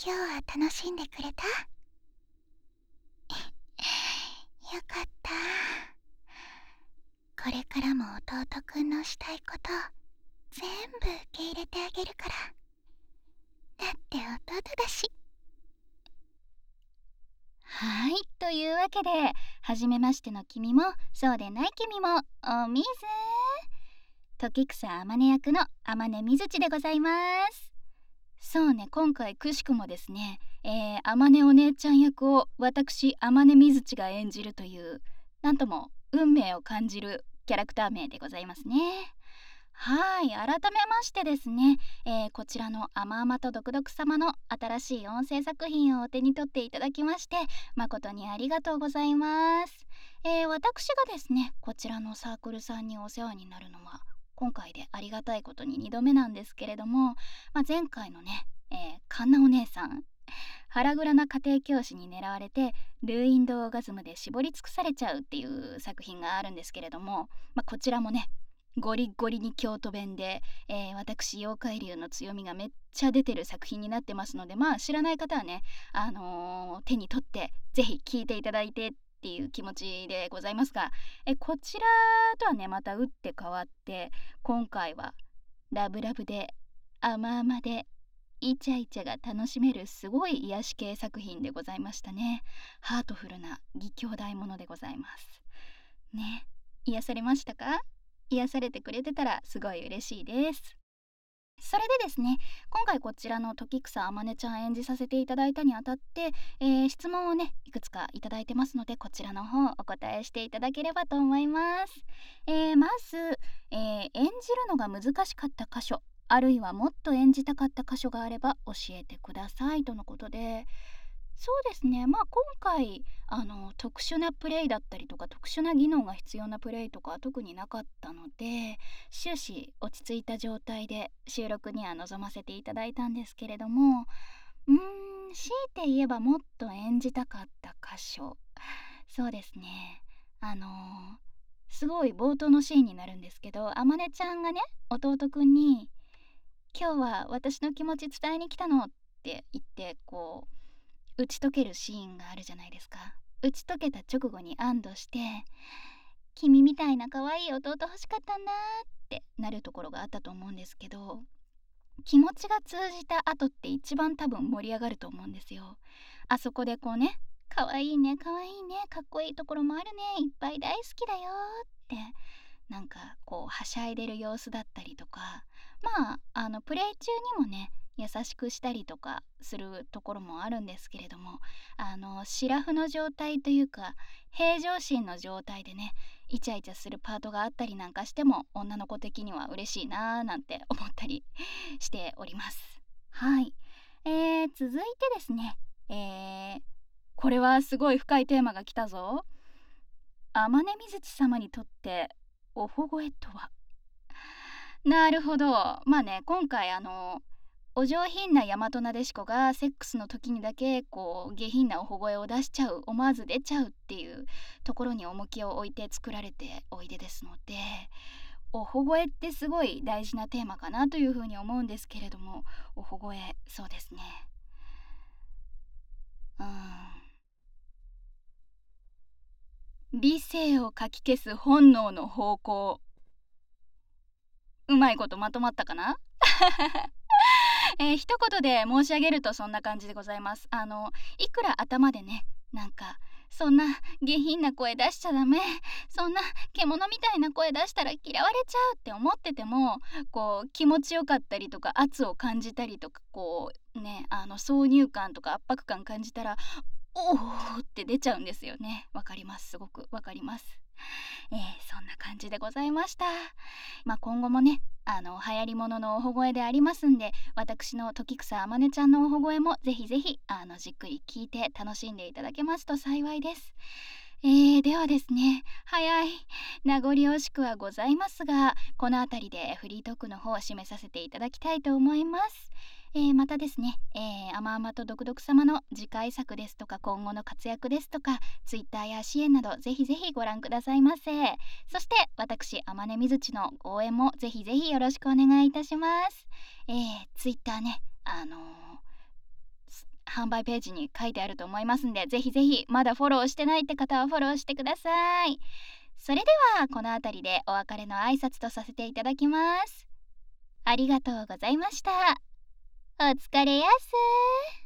今日は楽しんでくれた？よかった。これからも弟くんのしたいこと全部受け入れてあげるから。だって弟だし。 はい、というわけで、初めましての君もそうでない君もお水。時草あまね役の天音みずちでございます。そうね、今回くしくもですね、天音お姉ちゃん役を私天音みずちが演じるという、なんとも運命を感じるキャラクター名でございますね。はい、改めましてですね、こちらの甘々と毒々様の新しい音声作品をお手に取っていただきまして誠にありがとうございます。私がですねこちらのサークルさんにお世話になるのは今回でありがたいことに2度目なんですけれども、前回のね、カンナお姉さん腹黒な家庭教師に狙われてルーインドオーガズムで絞り尽くされちゃうっていう作品があるんですけれども、こちらもねゴリゴリに京都弁で、私妖怪流の強みがめっちゃ出てる作品になってますので、知らない方はね、手に取ってぜひ聴いていただいてっていう気持ちでございますが、こちらとはねまた打って変わって今回はラブラブで甘々でイチャイチャが楽しめるすごい癒し系作品でございましたね。ハートフルな義兄弟ものでございますね。癒されましたか？癒されてくれてたらすごい嬉しいです。それでですね、今回こちらの時草あまねちゃん演じさせていただいたにあたって、質問をねいくつかいただいてますのでこちらの方お答えしていただければと思います。まず、演じるのが難しかった箇所あるいはもっと演じたかった箇所があれば教えてくださいとのことで、そうですね、今回特殊なプレイだったりとか特殊な技能が必要なプレイとかは特になかったので終始落ち着いた状態で収録には臨ませていただいたんですけれども、強いて言えばもっと演じたかった箇所、そうですね、すごい冒頭のシーンになるんですけど、あまねちゃんがね弟くんに今日は私の気持ち伝えに来たのって言ってこう打ち解けるシーンがあるじゃないですか。打ち解けた直後に安堵して君みたいな可愛い弟欲しかったんだってなるところがあったと思うんですけど、気持ちが通じた後って一番多分盛り上がると思うんですよ。あそこでこうね、可愛いね可愛いねかっこいいところもあるねいっぱい大好きだよってなんかこうはしゃいでる様子だったりとか、プレイ中にもね優しくしたりとかするところもあるんですけれども、シラフの状態というか平常心の状態でねイチャイチャするパートがあったりなんかしても女の子的には嬉しいなーなんて思ったりしております。はい、続いてですね、これはすごい深いテーマが来たぞ。天音水地様にとっておほごえとは。なるほど。今回お上品な大和なでしこがセックスの時にだけこう下品なおほ声を出しちゃう、思わず出ちゃうっていうところに重きを置いて作られておいでですので、おほ声ってすごい大事なテーマかなというふうに思うんですけれども、おほ声そうですね、うーん理性をかき消す本能の方向、うまいことまとまったかな。一言で申し上げるとそんな感じでございます。いくら頭でねなんかそんな下品な声出しちゃダメ、そんな獣みたいな声出したら嫌われちゃうって思ってても、こう気持ちよかったりとか圧を感じたりとかこうね挿入感とか圧迫感感じたらおーって出ちゃうんですよね。わかります、すごくわかります。そんな感じでございました。今後もね流行りもののおほ声でありますんで、私の時草あまねちゃんのおほ声もぜひぜひじっくり聞いて楽しんでいただけますと幸いです。ではですね、早い名残惜しくはございますがこの辺りでフリートークの方を締めさせていただきたいと思います。またですね、甘々と毒々様の次回作ですとか今後の活躍ですとか Twitter や支援などぜひぜひご覧くださいませ。そして私天音みずちの応援もぜひぜひよろしくお願いいたします。Twitter ね販売ページに書いてあると思いますんで、ぜひぜひまだフォローしてないって方はフォローしてください。それではこの辺りでお別れの挨拶とさせていただきます。ありがとうございました。お疲れやす。